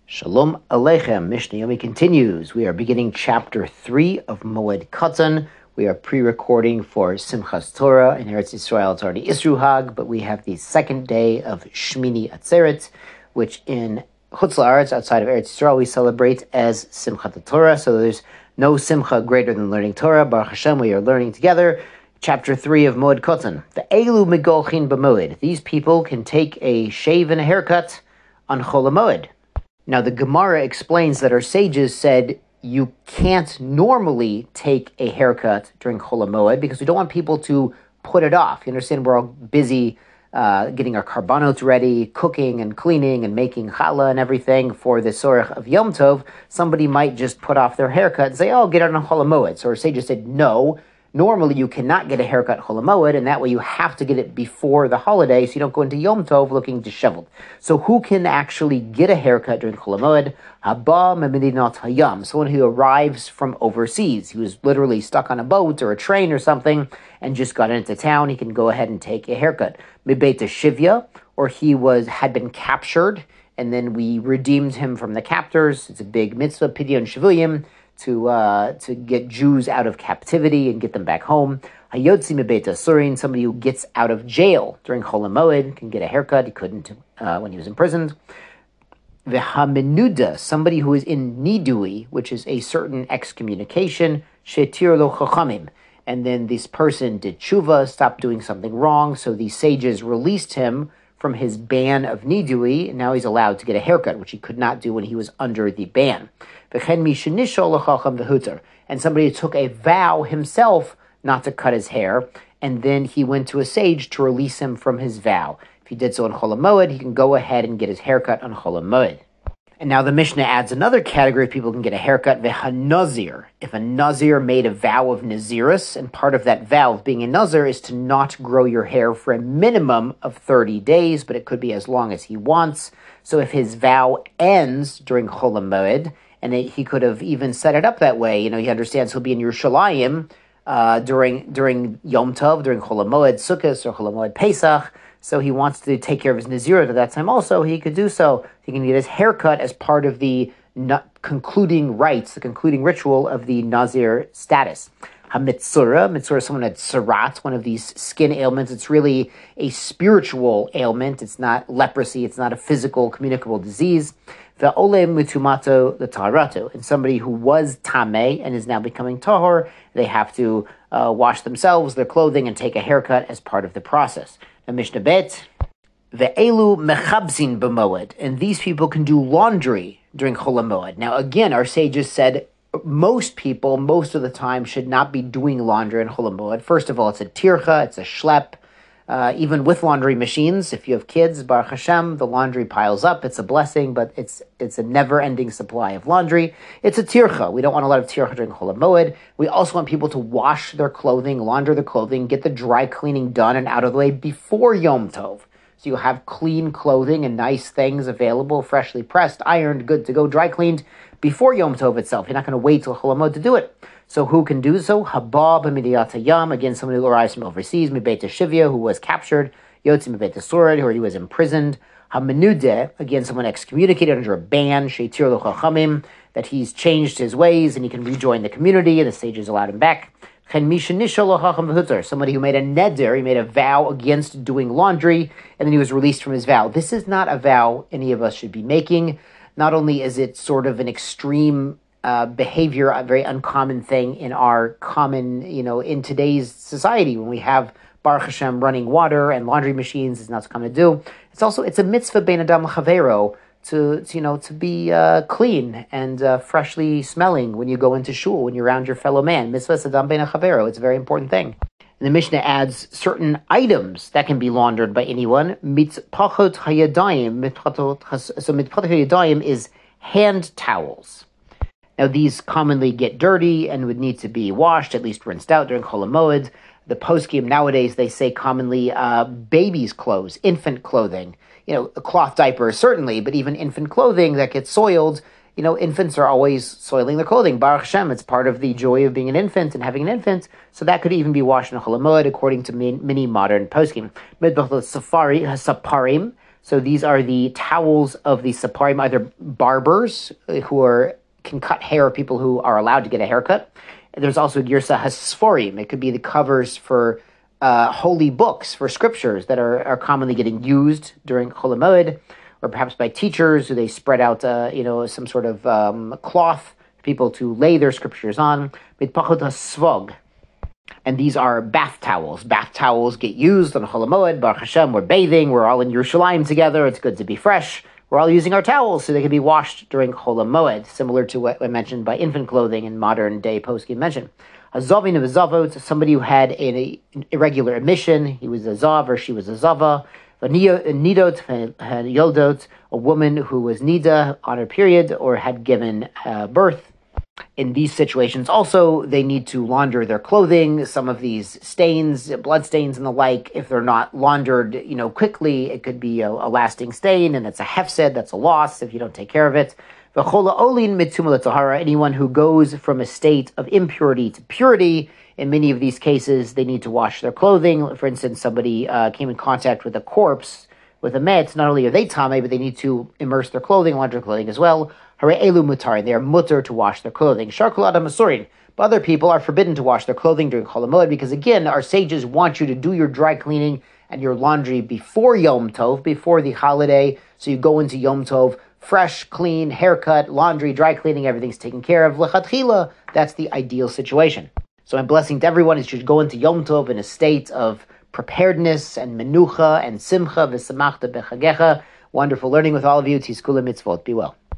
Shalom Aleichem. Mishnah Yomi continues. We are beginning chapter 3 of Moed Katan. We are pre-recording for Simchas Torah in Eretz Yisrael. It's already Isru Hag, but we have the second day of Shmini Atzeret, which in Chutz La'aretz, outside of Eretz Yisrael, we celebrate as Simchat Torah. So there's no Simcha greater than learning Torah. Baruch Hashem, we are learning together. Chapter 3 of Moed Katan. The Elu Megolchin B'Moed. These people can take a shave and a haircut on Chol HaMoed. Now, the Gemara explains that our sages said you can't normally take a haircut during Chol HaMoed because we don't want people to put it off. You understand, we're all busy getting our karbanos ready, cooking and cleaning and making challah and everything for the sorech of Yom Tov. Somebody might just put off their haircut and say, oh, get it on Chol HaMoed. So our sages said, no. Normally, you cannot get a haircut Chol HaMoed, and that way you have to get it before the holiday, so you don't go into Yom Tov looking disheveled. So who can actually get a haircut during Chol HaMoed? Haba memedinat hayam, someone who arrives from overseas. He was literally stuck on a boat or a train or something, and just got into town. He can go ahead and take a haircut. Mibeit shivya, or he had been captured, and then we redeemed him from the captors. It's a big mitzvah, pidyon shivuyim, to get Jews out of captivity and get them back home. Hayotzi mebeit asurin, somebody who gets out of jail during Chol HaMoed can get a haircut. He couldn't when he was imprisoned. V'hamenuda, somebody who is in nidui, which is a certain excommunication. Shetir lo chachamim, and then this person did tshuva, stopped doing something wrong, so the sages released him from his ban of nidui, and now he's allowed to get a haircut, which he could not do when he was under the ban. And somebody who took a vow himself not to cut his hair, and then he went to a sage to release him from his vow. If he did so on Chol HaMoed, he can go ahead and get his haircut on Chol HaMoed. And now the Mishnah adds another category of people who can get a haircut, v'hanazir. If a nazir made a vow of nazirus, and part of that vow of being a nazir is to not grow your hair for a minimum of 30 days, but it could be as long as he wants. So if his vow ends during Chol HaMoed, and he could have even set it up that way, he understands he'll be in Yerushalayim during Yom Tov, during Chol HaMoed Sukkot or Chol HaMoed Pesach, so he wants to take care of his Nazirut at that time also, he could do so. He can get his haircut as part of the concluding rites, the concluding ritual of the Nazir status. HaMitzura, Mitzura is someone who had Tzarat, one of these skin ailments. It's really a spiritual ailment. It's not leprosy. It's not a physical, communicable disease. The Ole Mutumato, the Taharato, and somebody who was Tameh and is now becoming Tahor, they have to wash themselves, their clothing, and take a haircut as part of the process. The Mishnah Bet, the Elu Mechabzin B'Moed, and these people can do laundry during Chol HaMoed. Now again, our sages said most people, most of the time, should not be doing laundry in Chol HaMoed. First of all, it's a tircha, it's a shlep. Even with laundry machines, if you have kids, Baruch Hashem, the laundry piles up. It's a blessing, but it's a never-ending supply of laundry. It's a tircha. We don't want a lot of tircha during Chol HaMoed. We also want people to wash their clothing, launder their clothing, get the dry cleaning done and out of the way before Yom Tov. So you have clean clothing and nice things available, freshly pressed, ironed, good to go, dry cleaned before Yom Tov itself. You're not going to wait till Chol HaMoed to do it. So who can do so? Habab Midiyat Hayam, again, someone who arrives from overseas, Mibeit Shivya, who was captured, Yotzi Mibeit Surid, who he was imprisoned, Hamenude, again, someone excommunicated under a ban, Sheitir Lo Chachamim, that he's changed his ways and he can rejoin the community, and the sages allowed him back. Somebody who made a neder, he made a vow against doing laundry, and then he was released from his vow. This is not a vow any of us should be making. Not only is it sort of an extreme behavior, a very uncommon thing in our common, in today's society when we have Baruch Hashem running water and laundry machines is not so common to do. It's a mitzvah bein adam l'chavero to be clean and freshly smelling when you go into shul, when you're around your fellow man. Mitzvah adam bein chavero. It's a very important thing. And the Mishnah adds certain items that can be laundered by anyone. Mitpachot hayadayim. So mitpachot hayadayim is hand towels. Now, these commonly get dirty and would need to be washed, at least rinsed out during Chol HaMoed. The poskim nowadays, they say commonly babies' clothes, infant clothing. Cloth diapers, certainly, but even infant clothing that gets soiled. Infants are always soiling their clothing. Baruch Hashem, it's part of the joy of being an infant and having an infant. So that could even be washed in Chol HaMoed, according to many modern poskim. Midbachot safarim, So these are the towels of the Saparim, either barbers who can cut hair of people who are allowed to get a haircut. And there's also Girsa Hasforim. It could be the covers for holy books, for scriptures that are commonly getting used during Chol HaMoed, or perhaps by teachers who they spread out, some sort of cloth for people to lay their scriptures on. Mitpachot HaSvog. And these are bath towels. Bath towels get used on Chol HaMoed. Baruch Hashem, we're bathing. We're all in Yerushalayim together. It's good to be fresh. We're all using our towels so they can be washed during Chol HaMoed, similar to what I mentioned by infant clothing in modern day poskim mention. Hazovin of a zavot, somebody who had an irregular emission. He was a zav or she was a zava. Nidot, yoldot, a woman who was nida on her period or had given birth. In these situations, also, they need to launder their clothing. Some of these stains, blood stains and the like, if they're not laundered, quickly, it could be a lasting stain, and that's a hefsed, that's a loss if you don't take care of it. Anyone who goes from a state of impurity to purity, in many of these cases, they need to wash their clothing. For instance, somebody came in contact with a corpse, with a met, not only are they tame, but they need to immerse their clothing, launder their clothing as well. Hare elu mutarin, they are mutter to wash their clothing. Sharkul adam masurin, but other people are forbidden to wash their clothing during Chol HaMoed because, again, our sages want you to do your dry cleaning and your laundry before Yom Tov, before the holiday, so you go into Yom Tov fresh, clean, haircut, laundry, dry cleaning, everything's taken care of. Lechatchila, that's the ideal situation. So my blessing to everyone is you should go into Yom Tov in a state of preparedness and menucha and simcha v'samachta bechagecha. Wonderful learning with all of you. Tizkula mitzvot. Be well.